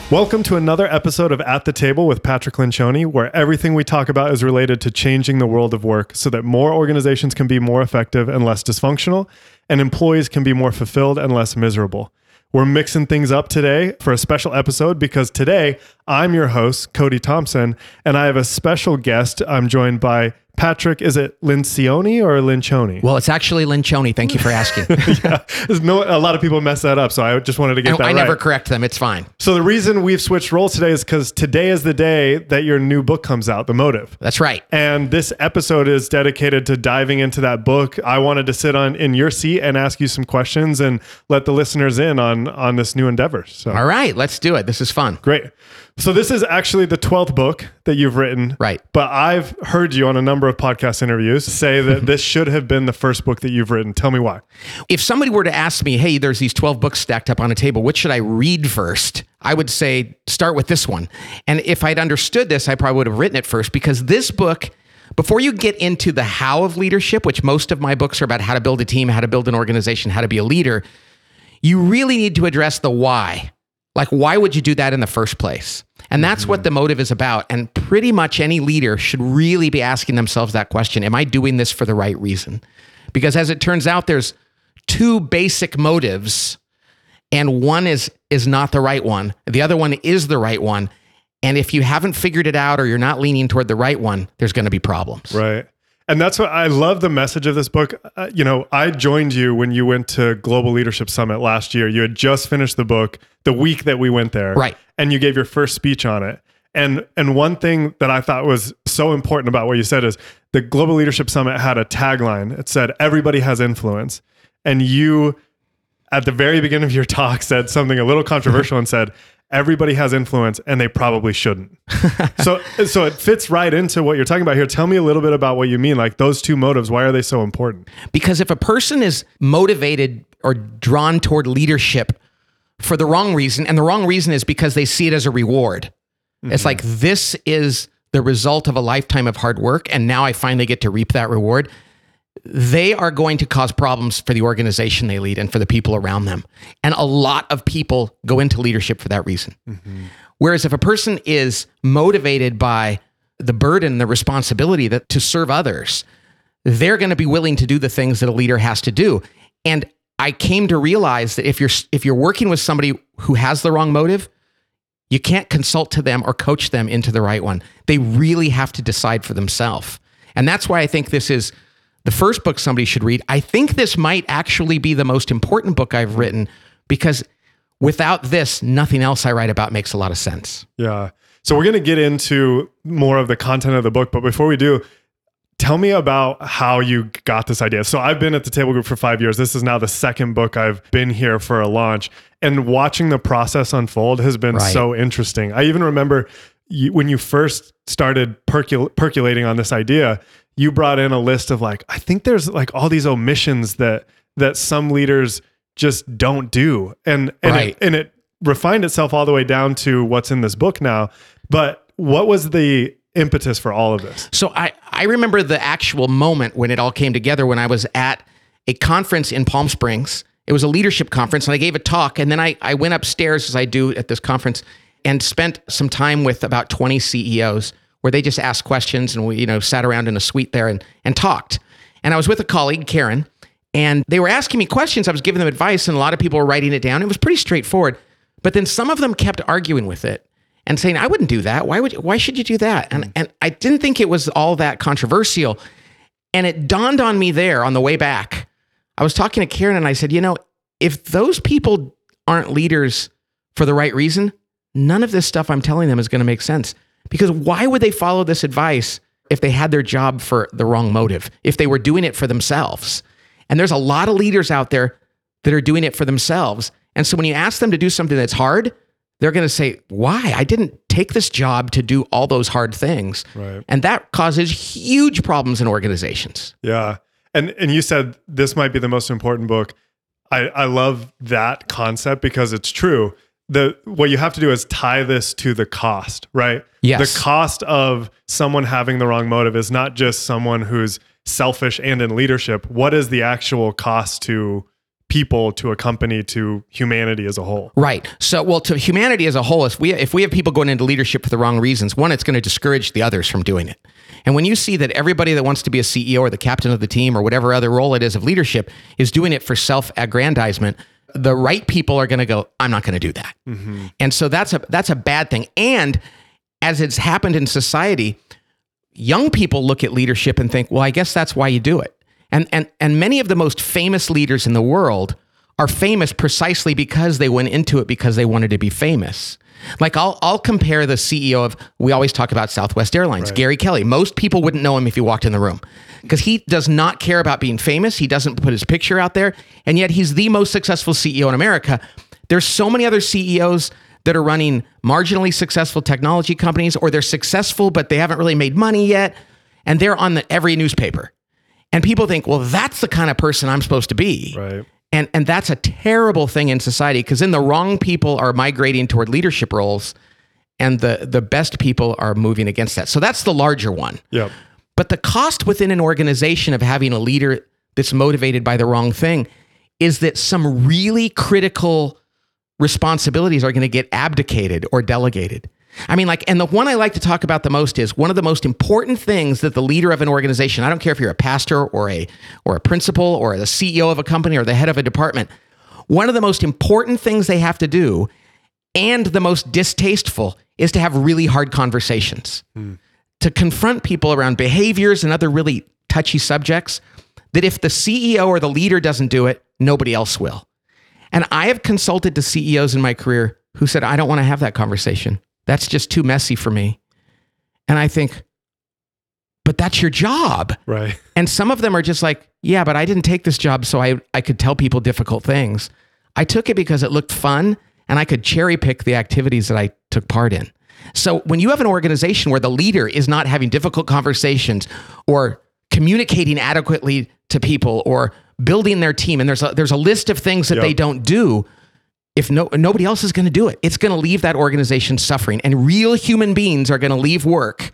Welcome to another episode of At the Table with Patrick Lencioni, where everything we talk about is related to changing the world of work so that more organizations can be more effective and less dysfunctional, and employees can be more fulfilled and less miserable. We're mixing things up today for a special episode because today I'm your host, Cody Thompson, and I have a special guest. I'm joined by Patrick. Is it Lencioni or Lencioni? Well, it's actually Lencioni. Thank you for asking. Yeah, a lot of people mess that up, so I just wanted to get that right. I never correct them. It's fine. So the reason we've switched roles today is because today is the day that your new book comes out, The Motive. That's right. And this episode is dedicated to diving into that book. I wanted to sit in your seat and ask you some questions and let the listeners in on this new endeavor. So, all right, let's do it. This is fun. Great. So this is actually the 12th book that you've written. Right. But I've heard you on a number of podcast interviews say that this should have been the first book that you've written. Tell me why. If somebody were to ask me, hey, there's these 12 books stacked up on a table, which should I read first? I would say, start with this one. And if I'd understood this, I probably would have written it first, because this book, before you get into the how of leadership, which most of my books are about how to build a team, how to build an organization, how to be a leader, you really need to address the why. Like, why would you do that in the first place? And that's what The Motive is about. And pretty much any leader should really be asking themselves that question. Am I doing this for the right reason? Because as it turns out, there's two basic motives, and one is not the right one. The other one is the right one. And if you haven't figured it out or you're not leaning toward the right one, there's going to be problems. Right. And that's what I love the message of this book. I joined you when you went to Global Leadership Summit last year. You had just finished the book the week that we went there. Right. And you gave your first speech on it. And one thing that I thought was so important about what you said is the Global Leadership Summit had a tagline. It said, everybody has influence. And you, at the very beginning of your talk, said something a little controversial and said, everybody has influence and they probably shouldn't. So it fits right into what you're talking about here. Tell me a little bit about what you mean. Like those two motives, why are they so important? Because if a person is motivated or drawn toward leadership for the wrong reason, and the wrong reason is because they see it as a reward. Mm-hmm. It's like, this is the result of a lifetime of hard work, and now I finally get to reap that reward. They are going to cause problems for the organization they lead and for the people around them. And a lot of people go into leadership for that reason. Mm-hmm. Whereas if a person is motivated by the burden, the responsibility to serve others, they're going to be willing to do the things that a leader has to do. And I came to realize that if you're working with somebody who has the wrong motive, you can't consult to them or coach them into the right one. They really have to decide for themselves. And that's why I think this is the first book somebody should read. I think this might actually be the most important book I've written, because without this, nothing else I write about makes a lot of sense. Yeah. So we're going to get into more of the content of the book. But before we do, tell me about how you got this idea. So I've been at the Table Group for 5 years. This is now the second book I've been here for a launch. And watching the process unfold has been so interesting. I even remember when you first started percolating on this idea, you brought in a list of I think there's all these omissions that some leaders just don't do. And it refined itself all the way down to what's in this book now. But what was the impetus for all of this? So I remember the actual moment when it all came together, when I was at a conference in Palm Springs. It was a leadership conference, and I gave a talk, and then I went upstairs, as I do at this conference, and spent some time with about 20 CEOs where they just asked questions, and we sat around in a suite there and talked. And I was with a colleague, Karen, and they were asking me questions. I was giving them advice, and a lot of people were writing it down. It was pretty straightforward. But then some of them kept arguing with it and saying, I wouldn't do that. Why should you do that? And I didn't think it was all that controversial. And it dawned on me there on the way back. I was talking to Karen and I said, if those people aren't leaders for the right reason, none of this stuff I'm telling them is going to make sense. Because why would they follow this advice if they had their job for the wrong motive, if they were doing it for themselves? And there's a lot of leaders out there that are doing it for themselves. And so when you ask them to do something that's hard, they're going to say, why? I didn't take this job to do all those hard things. Right. And that causes huge problems in organizations. Yeah. And you said this might be the most important book. I love that concept because it's true. What you have to do is tie this to the cost, right? Yes. The cost of someone having the wrong motive is not just someone who's selfish and in leadership. What is the actual cost to people, to a company, to humanity as a whole. Right. So, well, to humanity as a whole, if we have people going into leadership for the wrong reasons, one, it's going to discourage the others from doing it. And when you see that everybody that wants to be a CEO or the captain of the team or whatever other role it is of leadership is doing it for self-aggrandizement, the right people are going to go, I'm not going to do that. Mm-hmm. And so that's a bad thing. And as it's happened in society, young people look at leadership and think, well, I guess that's why you do it. And many of the most famous leaders in the world are famous precisely because they went into it because they wanted to be famous. Like I'll compare the CEO of, we always talk about Southwest Airlines, right. Gary Kelly. Most people wouldn't know him if you walked in the room because he does not care about being famous. He doesn't put his picture out there. And yet he's the most successful CEO in America. There's so many other CEOs that are running marginally successful technology companies, or they're successful, but they haven't really made money yet. And they're on every newspaper. And people think, well, that's the kind of person I'm supposed to be. Right. And that's a terrible thing in society because then the wrong people are migrating toward leadership roles and the best people are moving against that. So that's the larger one. Yep. But the cost within an organization of having a leader that's motivated by the wrong thing is that some really critical responsibilities are going to get abdicated or delegated. I mean, and the one I like to talk about the most is one of the most important things that the leader of an organization, I don't care if you're a pastor or a principal or the CEO of a company or the head of a department, one of the most important things they have to do and the most distasteful is to have really hard conversations, to confront people around behaviors and other really touchy subjects that if the CEO or the leader doesn't do it, nobody else will. And I have consulted to CEOs in my career who said, I don't want to have that conversation. That's just too messy for me. And I think, but that's your job. Right. And some of them are just like, yeah, but I didn't take this job so I could tell people difficult things. I took it because it looked fun and I could cherry pick the activities that I took part in. So when you have an organization where the leader is not having difficult conversations or communicating adequately to people or building their team, and there's a list of things that they don't do, if nobody else is going to do it, it's going to leave that organization suffering. And real human beings are going to leave work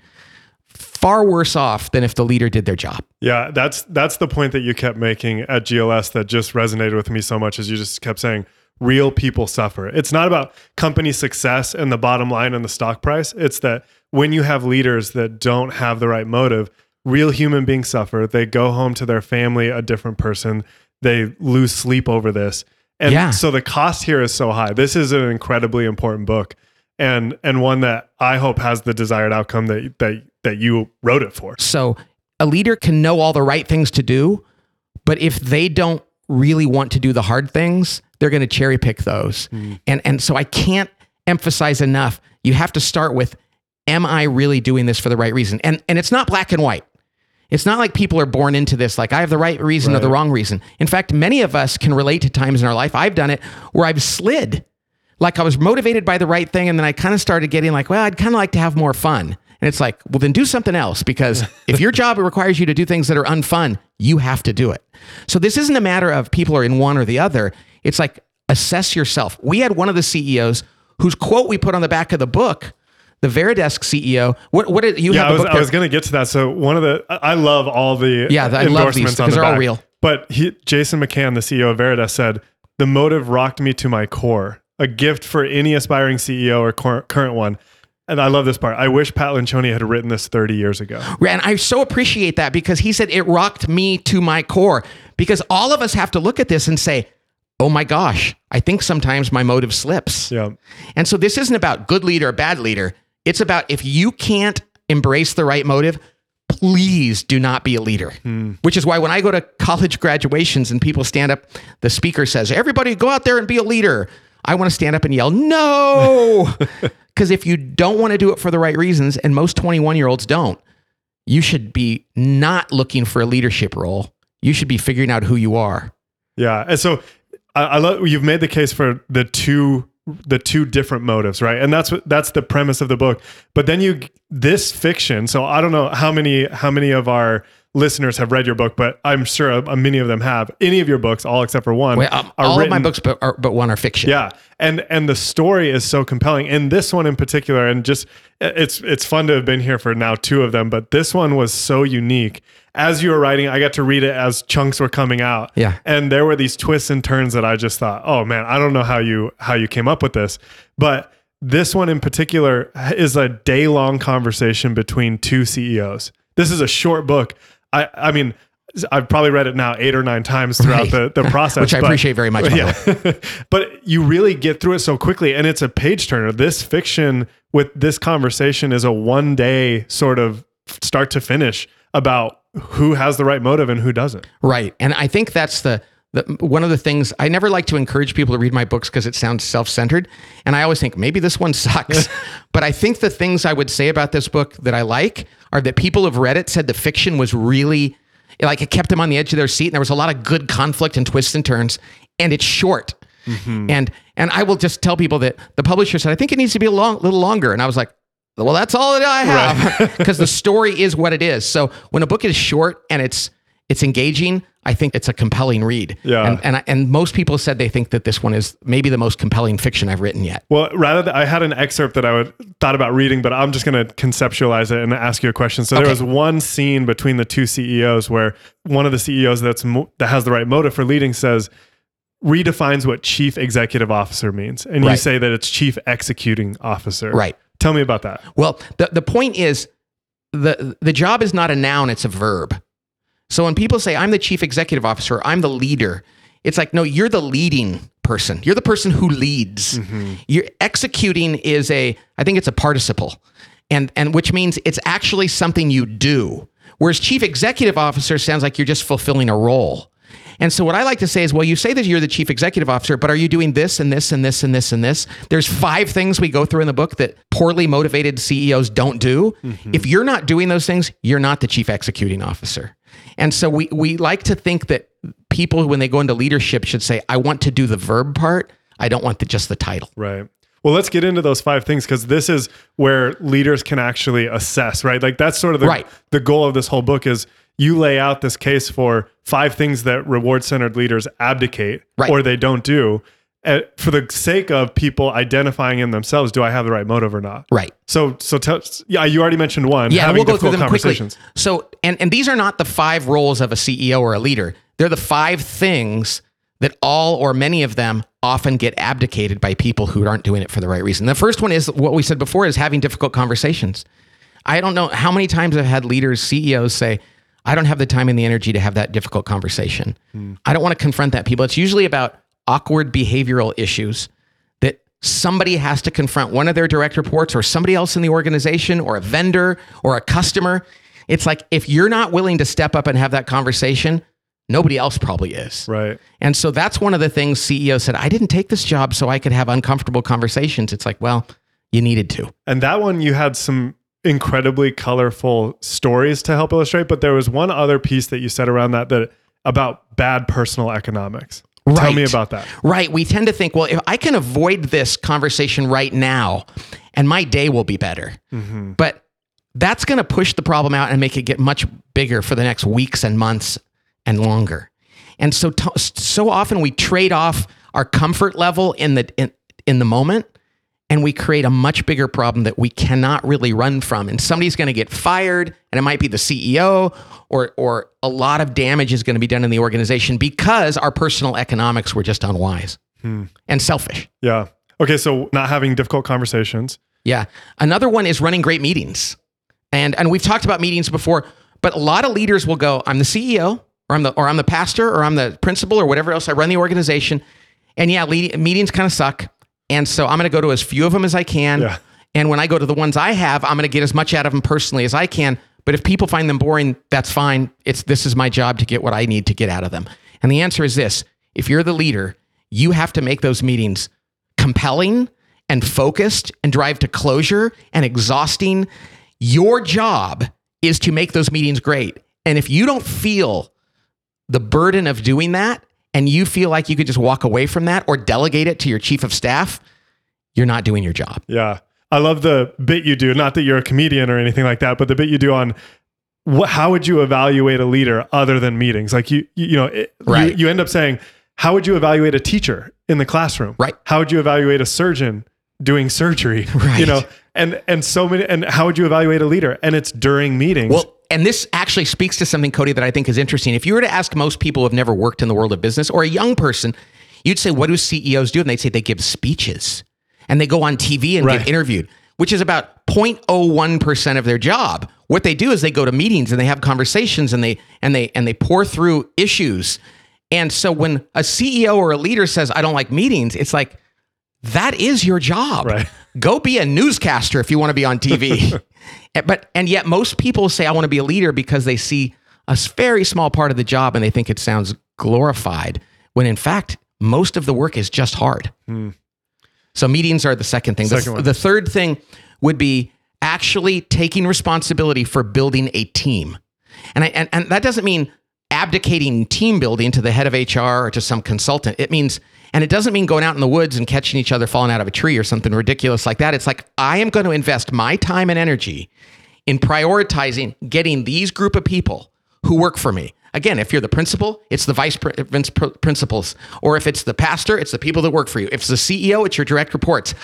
far worse off than if the leader did their job. Yeah, that's the point that you kept making at GLS that just resonated with me so much, as you just kept saying, real people suffer. It's not about company success and the bottom line and the stock price. It's that when you have leaders that don't have the right motive, real human beings suffer. They go home to their family a different person. They lose sleep over this. And so the cost here is so high. This is an incredibly important book, and one that I hope has the desired outcome that you wrote it for. So a leader can know all the right things to do, but if they don't really want to do the hard things, they're going to cherry pick those. And so I can't emphasize enough. You have to start with, am I really doing this for the right reason? And it's not black and white. It's not like people are born into this, like I have the right reason or the wrong reason. In fact, many of us can relate to times in our life, I've done it, where I've slid. Like I was motivated by the right thing, and then I kind of started getting like, well, I'd kind of like to have more fun. And it's like, well, then do something else, because if your job requires you to do things that are unfun, you have to do it. So this isn't a matter of people are in one or the other. It's like, assess yourself. We had one of the CEOs whose quote we put on the back of the book, the Veridesk CEO. What did you have? I was going to get to that. So I love all the I love these because they're all real. But Jason McCann, the CEO of Veridesk, said, the motive rocked me to my core, a gift for any aspiring CEO or current one. And I love this part. I wish Pat Lencioni had written this 30 years ago. And I so appreciate that, because he said it rocked me to my core, because all of us have to look at this and say, oh my gosh, I think sometimes my motive slips. Yeah. And so this isn't about good leader or bad leader. It's about, if you can't embrace the right motive, please do not be a leader. Which is why when I go to college graduations and people stand up, the speaker says, everybody go out there and be a leader. I want to stand up and yell, no! Because if you don't want to do it for the right reasons, and most 21-year-olds don't, you should be not looking for a leadership role. You should be figuring out who you are. Yeah. And so I love, you've made the case for the two different motives, right? And that's the premise of the book. But then this fiction, so I don't know how many of our listeners have read your book, but I'm sure many of them have. Any of your books, all except for one, all of my books, but one are fiction. Yeah, and the story is so compelling. And this one in particular, and just it's fun to have been here for now 2 of them, but this one was so unique. As you were writing, I got to read it as chunks were coming out. Yeah, and there were these twists and turns that I just thought, oh man, I don't know how you came up with this, but this one in particular is a day-long conversation between 2 CEOs. This is a short book. I mean, I've probably read it now 8 or 9 times throughout the process. Which I appreciate very much, by the way. But you really get through it so quickly, and it's a page turner. This fiction with this conversation is a one-day sort of start to finish about who has the right motive and who doesn't. Right. And I think that's one of the things. I never like to encourage people to read my books because it sounds self-centered. And I always think maybe this one sucks. But I think the things I would say about this book that I like are that people who've read it said the fiction was really, like, it kept them on the edge of their seat. And there was a lot of good conflict and twists and turns. And it's short. Mm-hmm. And I will just tell people that the publisher said, I think it needs to be a little longer. And I was like, well, that's all that I have, because the story is what it is. So when a book is short and it's engaging, I think it's a compelling read. Yeah. And most people said they think that this one is maybe the most compelling fiction I've written yet. Well, I had an excerpt that I thought about reading, but I'm just going to conceptualize it and ask you a question. So there was one scene between the 2 CEOs where one of the CEOs that has the right motive for leading redefines what chief executive officer means. And you say that it's chief executing officer. Right. Tell me about that. Well, the point is the job is not a noun, it's a verb. So when people say, I'm the chief executive officer, I'm the leader, it's like, no, you're the leading person. You're the person who leads. Mm-hmm. You're executing I think it's a participle, and which means it's actually something you do. Whereas chief executive officer sounds like you're just fulfilling a role. And so what I like to say is, well, you say that you're the chief executive officer, but are you doing this and this and this and this and this? There's 5 things we go through in the book that poorly motivated CEOs don't do. Mm-hmm. If you're not doing those things, you're not the chief executing officer. And so we like to think that people, when they go into leadership, should say, I want to do the verb part. I don't want just the title. Right. Well, let's get into those 5 things, because this is where leaders can actually assess, right? Like that's sort of the goal of this whole book is you lay out this case for 5 things that reward-centered leaders abdicate or they don't do for the sake of people identifying in themselves, do I have the right motive or not? Right. So you already mentioned one. Yeah, having we'll go through them quickly. Conversations. So, and these are not the 5 roles of a CEO or a leader. They're the 5 things that all or many of them often get abdicated by people who aren't doing it for the right reason. The first one is what we said before, is having difficult conversations. I don't know how many times I've had leaders, CEOs say, I don't have the time and the energy to have that difficult conversation. I don't want to confront that people. It's usually about awkward behavioral issues that somebody has to confront, one of their direct reports or somebody else in the organization or a vendor or a customer. It's like, if you're not willing to step up and have that conversation, nobody else probably is. Right. And so that's one of the things CEOs said, I didn't take this job so I could have uncomfortable conversations. It's like, well, you needed to. And that one, you had some incredibly colorful stories to help illustrate, but there was one other piece that you said around that about bad personal economics. Right. Tell me about that. Right. We tend to think, well, if I can avoid this conversation right now and my day will be better. Mm-hmm. But that's going to push the problem out and make it get much bigger for the next weeks and months and longer. And so often we trade off our comfort level in the moment, and we create a much bigger problem that we cannot really run from. And somebody's going to get fired, and it might be the CEO, or a lot of damage is going to be done in the organization because our personal economics were just unwise and selfish. Yeah. Okay, so not having difficult conversations. Yeah. Another one is running great meetings. And we've talked about meetings before, but a lot of leaders will go, I'm the CEO, or I'm the pastor, or I'm the principal, or whatever else. I run the organization. And yeah, meetings kind of suck. And so I'm going to go to as few of them as I can. Yeah. And when I go to the ones I have, I'm going to get as much out of them personally as I can. But if people find them boring, that's fine. This is my job to get what I need to get out of them. And the answer is this: if you're the leader, you have to make those meetings compelling and focused and drive to closure and exhausting. Your job is to make those meetings great. And if you don't feel the burden of doing that, and you feel like you could just walk away from that or delegate it to your chief of staff, you're not doing your job. Yeah. I love the bit you do, not that you're a comedian or anything like that, but the bit you do on how would you evaluate a leader other than meetings? Like Right. you end up saying, how would you evaluate a teacher in the classroom? Right. How would you evaluate a surgeon doing surgery? Right. And so many, and how would you evaluate a leader? And it's during meetings. Well, and this actually speaks to something, Cody, that I think is interesting. If you were to ask most people who have never worked in the world of business or a young person, you'd say, what do CEOs do? And they'd say they give speeches and they go on TV and get interviewed, which is about 0.01% of their job. What they do is they go to meetings and they have conversations and they pour through issues. And so when a CEO or a leader says, I don't like meetings, it's like, that is your job. Right. Go be a newscaster if you want to be on TV. And yet most people say, I want to be a leader because they see a very small part of the job and they think it sounds glorified, when in fact, most of the work is just hard. So meetings are the second thing. The third thing would be actually taking responsibility for building a team. And that doesn't mean abdicating team building to the head of HR or to some consultant. It means, and it doesn't mean going out in the woods and catching each other falling out of a tree or something ridiculous like that. It's like, I am going to invest my time and energy in prioritizing getting these group of people who work for me. Again, if you're the principal, it's the vice principals. Or if it's the pastor, it's the people that work for you. If it's the CEO, it's your direct reports.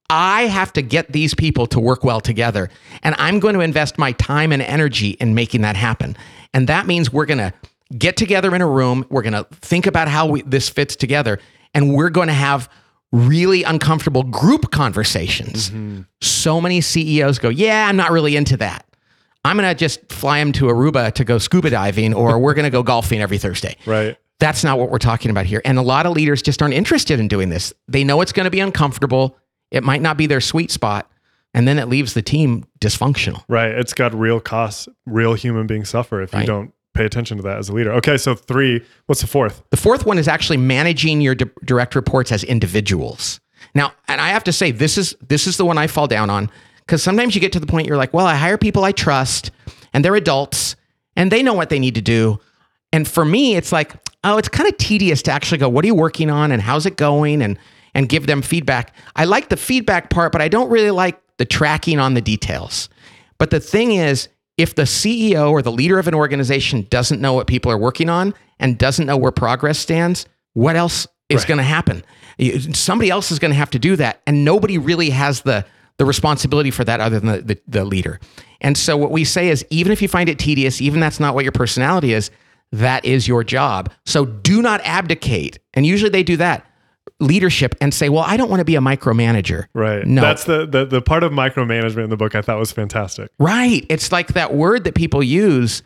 I have to get these people to work well together. And I'm going to invest my time and energy in making that happen. And that means we're going to get together in a room. We're going to think about how this fits together. And we're going to have really uncomfortable group conversations. So many CEOs go, yeah, I'm not really into that. I'm going to just fly them to Aruba to go scuba diving, or we're going to go golfing every Thursday. Right. That's not what we're talking about here. And a lot of leaders just aren't interested in doing this. They know it's going to be uncomfortable. It might not be their sweet spot. And then it leaves the team dysfunctional. Right. It's got real costs. Real human beings suffer if you don't pay attention to that as a leader. Okay. So 3, what's the fourth? The fourth one is actually managing your direct reports as individuals. Now, and I have to say, this is the one I fall down on, because sometimes you get to the point you're like, well, I hire people I trust and they're adults and they know what they need to do. And for me, it's like, oh, it's kind of tedious to actually go, what are you working on and how's it going? And give them feedback. I like the feedback part, but I don't really like the tracking on the details. But the thing is, if the CEO or the leader of an organization doesn't know what people are working on and doesn't know where progress stands, what else is going to happen? Somebody else is going to have to do that. And nobody really has the responsibility for that other than the leader. And so what we say is, even if you find it tedious, even that's not what your personality is, that is your job. So do not abdicate. And usually they do that, leadership, and say, well, I don't want to be a micromanager. Right. No. That's the part of micromanagement in the book I thought was fantastic. Right. It's like that word that people use.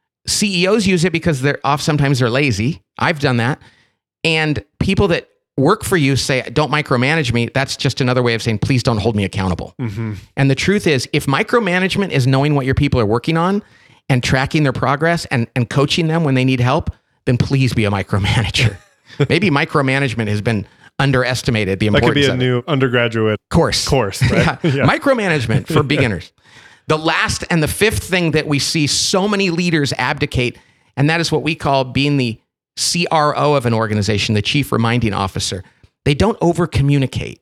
CEOs use it because sometimes they're lazy. I've done that. And people that work for you say, don't micromanage me. That's just another way of saying, please don't hold me accountable. And the truth is, if micromanagement is knowing what your people are working on and tracking their progress and coaching them when they need help, then please be a micromanager. Maybe micromanagement has been underestimated, the importance of it. That could be a new undergraduate course, right? Yeah. Micromanagement for beginners. The last and the fifth thing that we see so many leaders abdicate, and that is what we call being the CRO of an organization, the chief reminding officer. They don't over communicate.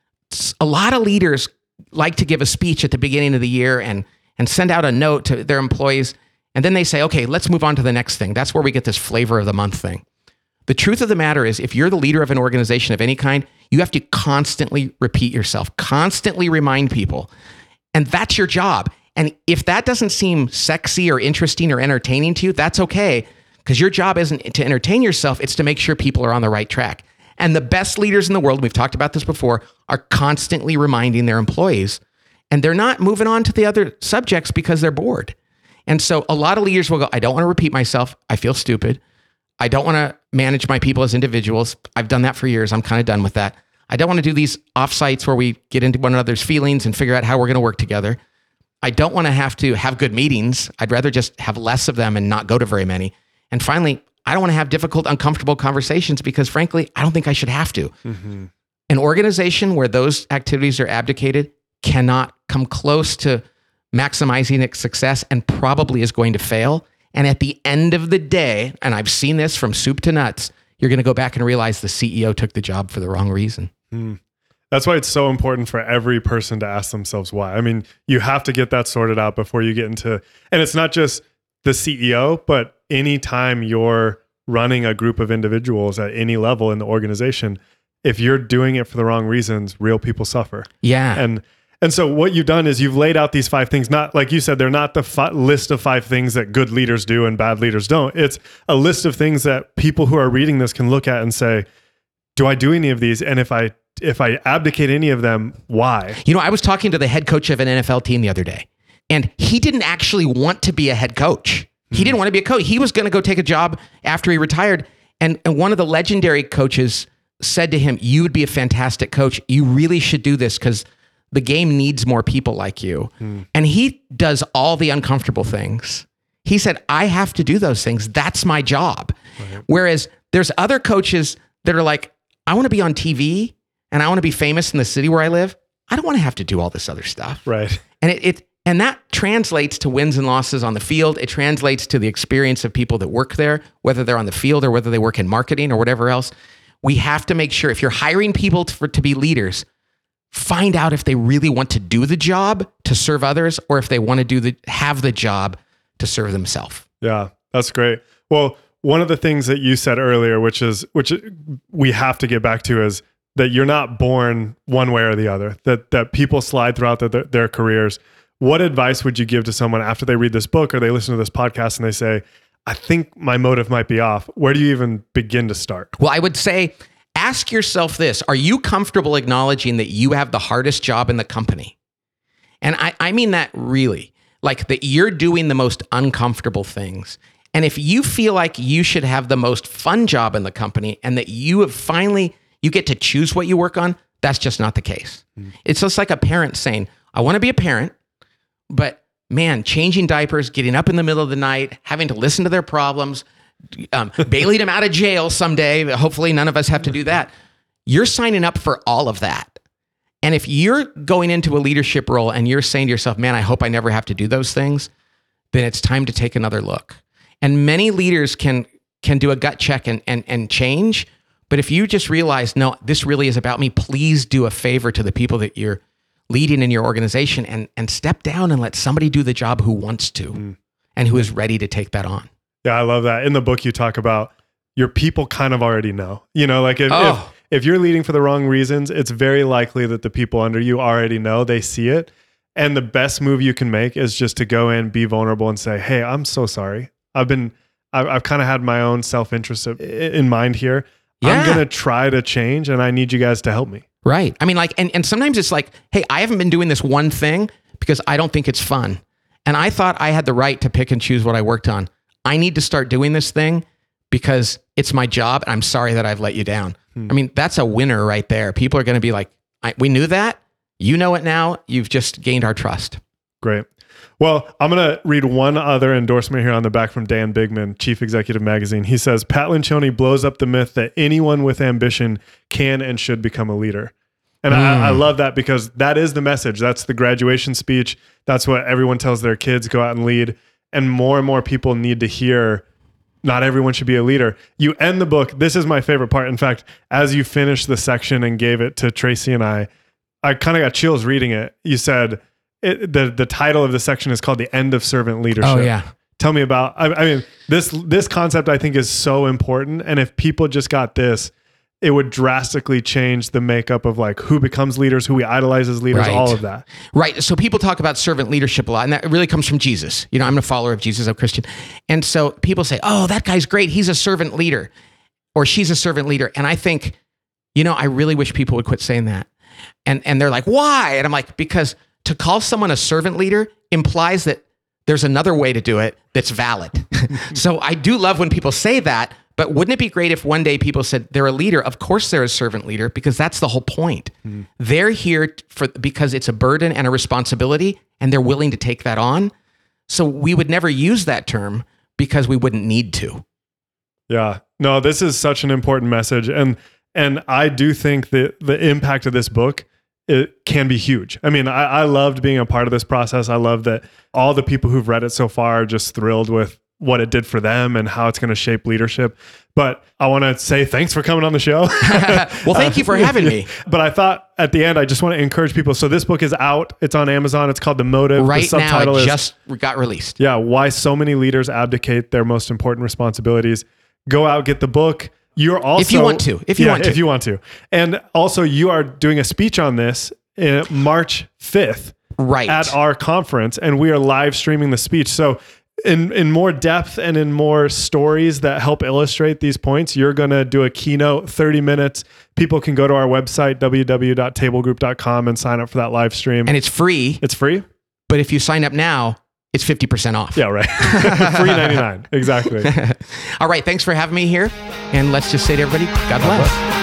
A lot of leaders like to give a speech at the beginning of the year and send out a note to their employees. And then they say, okay, let's move on to the next thing. That's where we get this flavor of the month thing. The truth of the matter is, if you're the leader of an organization of any kind, you have to constantly repeat yourself, constantly remind people. And that's your job. And if that doesn't seem sexy or interesting or entertaining to you, that's okay. Because your job isn't to entertain yourself, it's to make sure people are on the right track. And the best leaders in the world, we've talked about this before, are constantly reminding their employees. And they're not moving on to the other subjects because they're bored. And so a lot of leaders will go, I don't want to repeat myself. I feel stupid. I don't want to manage my people as individuals. I've done that for years. I'm kind of done with that. I don't want to do these offsites where we get into one another's feelings and figure out how we're going to work together. I don't want to have good meetings. I'd rather just have less of them and not go to very many. And finally, I don't want to have difficult, uncomfortable conversations because frankly, I don't think I should have to. An organization where those activities are abdicated cannot come close to maximizing its success and probably is going to fail. And at the end of the day, and I've seen this from soup to nuts, you're going to go back and realize the CEO took the job for the wrong reason. That's why it's so important for every person to ask themselves why. I mean, you have to get that sorted out before you get into, and it's not just the CEO, but anytime you're running a group of individuals at any level in the organization, if you're doing it for the wrong reasons, real people suffer. Yeah. And so what you've done is you've laid out these 5 things. Not like you said, they're not the list of 5 things that good leaders do and bad leaders don't. It's a list of things that people who are reading this can look at and say, do I do any of these? And if I abdicate any of them, why? I was talking to the head coach of an NFL team the other day, and he didn't actually want to be a head coach. He didn't want to be a coach. He was going to go take a job after he retired. And one of the legendary coaches said to him, you would be a fantastic coach. You really should do this because the game needs more people like you. And he does all the uncomfortable things. He said, I have to do those things. That's my job. Right. Whereas there's other coaches that are like, I want to be on TV and I want to be famous in the city where I live. I don't want to have to do all this other stuff. Right. And that translates to wins and losses on the field. It translates to the experience of people that work there, whether they're on the field or whether they work in marketing or whatever else. We have to make sure if you're hiring people to be leaders, find out if they really want to do the job to serve others or if they want to have the job to serve themselves. Yeah, that's great. Well, one of the things that you said earlier, which we have to get back to, is that you're not born one way or the other, that people slide throughout their careers. What advice would you give to someone after they read this book or they listen to this podcast and they say, I think my motive might be off? Where do you even begin to start? Well, I would say, ask yourself this. Are you comfortable acknowledging that you have the hardest job in the company? And I mean that really, like that you're doing the most uncomfortable things. And if you feel like you should have the most fun job in the company and that you get to choose what you work on, that's just not the case. It's just like a parent saying, I want to be a parent, but man, changing diapers, getting up in the middle of the night, having to listen to their problems, bailing them out of jail someday. Hopefully none of us have to do that. You're signing up for all of that. And if you're going into a leadership role and you're saying to yourself, man, I hope I never have to do those things, then it's time to take another look. And many leaders can do a gut check and change. But if you just realize, no, this really is about me, please do a favor to the people that you're leading in your organization and step down and let somebody do the job who wants to and who is ready to take that on. Yeah, I love that. In the book, you talk about your people kind of already know. Like if you're leading for the wrong reasons, it's very likely that the people under you already know. They see it. And the best move you can make is just to go in, be vulnerable and say, hey, I'm so sorry. I've kind of had my own self-interest in mind here. Yeah. I'm going to try to change and I need you guys to help me. Right. I mean, like, and sometimes it's like, hey, I haven't been doing this one thing because I don't think it's fun. And I thought I had the right to pick and choose what I worked on. I need to start doing this thing because it's my job. And I'm sorry that I've let you down. I mean, that's a winner right there. People are going to be like, we knew that. You know it now. You've just gained our trust. Great. Well, I'm going to read one other endorsement here on the back from Dan Bigman, Chief Executive Magazine. He says, Pat Lencioni blows up the myth that anyone with ambition can and should become a leader. And I love that because that is the message. That's the graduation speech. That's what everyone tells their kids, go out and lead. And more people need to hear, not everyone should be a leader. You end the book. This is my favorite part. In fact, as you finished the section and gave it to Tracy and I kind of got chills reading it. You said, the title of the section is called The End of Servant Leadership. Oh, yeah. Tell me about, I mean, this concept I think is so important. And if people just got this, it would drastically change the makeup of like who becomes leaders, who we idolize as leaders, all of that. Right. So people talk about servant leadership a lot, and that really comes from Jesus. I'm a follower of Jesus, I'm a Christian. And so people say, oh, that guy's great. He's a servant leader or she's a servant leader. And I think, I really wish people would quit saying that. And they're like, why? And I'm like, because to call someone a servant leader implies that there's another way to do it that's valid. So I do love when people say that, but wouldn't it be great if one day people said they're a leader? Of course they're a servant leader because that's the whole point. They're here because it's a burden and a responsibility and they're willing to take that on. So we would never use that term because we wouldn't need to. Yeah, no, this is such an important message. And I do think that the impact of this book, it can be huge. I mean, I loved being a part of this process. I love that all the people who've read it so far are just thrilled with what it did for them and how it's going to shape leadership. But I want to say thanks for coming on the show. Well, thank you for having me. But I thought at the end, I just want to encourage people. So this book is out. It's on Amazon. It's called The Motive. Right the subtitle now, it is, just got released. yeah, Why So Many Leaders Abdicate Their Most Important Responsibilities. Go out, get the book. You're also, if you want to, if you want to. And also you are doing a speech on this March 5th. Right. At our conference, and we are live streaming the speech. So in more depth and in more stories that help illustrate these points, you're going to do a keynote, 30 minutes. People can go to our website, www.tablegroup.com, and sign up for that live stream. And it's free. It's free? But if you sign up now, it's 50% off. Yeah, right. Free 99. Exactly. All right. Thanks for having me here. And let's just say to everybody, God bless.